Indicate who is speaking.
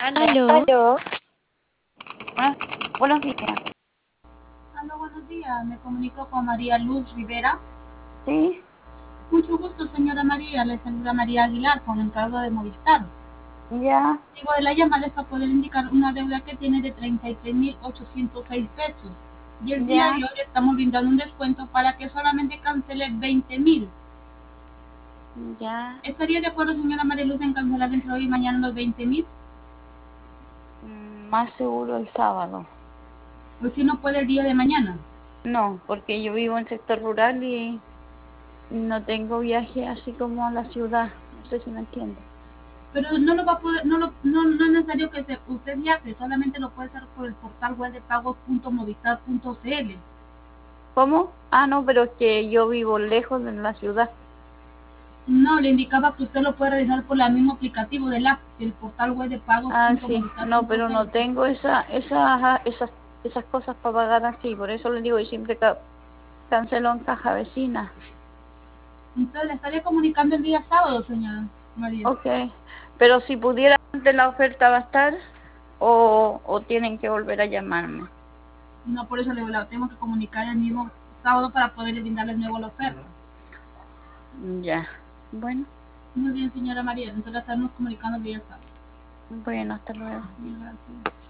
Speaker 1: Aló,
Speaker 2: Aló. Buenos días.
Speaker 3: Aló, buenos días. Me comunico con María Luz Rivera.
Speaker 2: ¿Sí?
Speaker 3: Mucho gusto, señora María. Le saluda María Aguilar, con encargo de Movistar.
Speaker 2: Ya,
Speaker 3: Digo de la llamada es para poder indicar una deuda que tiene de 33.806 pesos. Y el día de
Speaker 2: ya,
Speaker 3: hoy le estamos brindando un descuento para que solamente cancele 20.000.
Speaker 2: ya.
Speaker 3: ¿Estaría de acuerdo, señora María Luz, en cancelar entre hoy y mañana los 20.000?
Speaker 2: Más seguro el sábado.
Speaker 3: O si no puede el día de mañana.
Speaker 2: No, porque yo vivo en sector rural y no tengo viaje así como a la ciudad. No sé si me entiende.
Speaker 3: Pero no lo va a poder, no es necesario que usted viaje, solamente lo puede hacer por el portal web de pagos.movistar.cl.
Speaker 2: ¿Cómo? Ah, no, pero es que yo vivo lejos de la ciudad.
Speaker 3: No, le indicaba que usted lo puede realizar por el mismo aplicativo del app, el portal web de
Speaker 2: Ah, sí. No, pero no
Speaker 3: pagos.movistar.cl.
Speaker 2: tengo esas cosas para pagar así. Por eso le digo, y siempre cancelo en caja vecina.
Speaker 3: Entonces le estaría comunicando el día sábado, señora María.
Speaker 2: Ok. Pero si pudiera antes la oferta va a estar o tienen que volver a llamarme.
Speaker 3: No, por eso la tengo que comunicar el mismo sábado para poder brindarle de nuevo la oferta.
Speaker 2: Ya. Bueno,
Speaker 3: Muy bien, señora María. Entonces la estamos comunicando el día sábado.
Speaker 2: bueno, hasta luego.
Speaker 3: Gracias.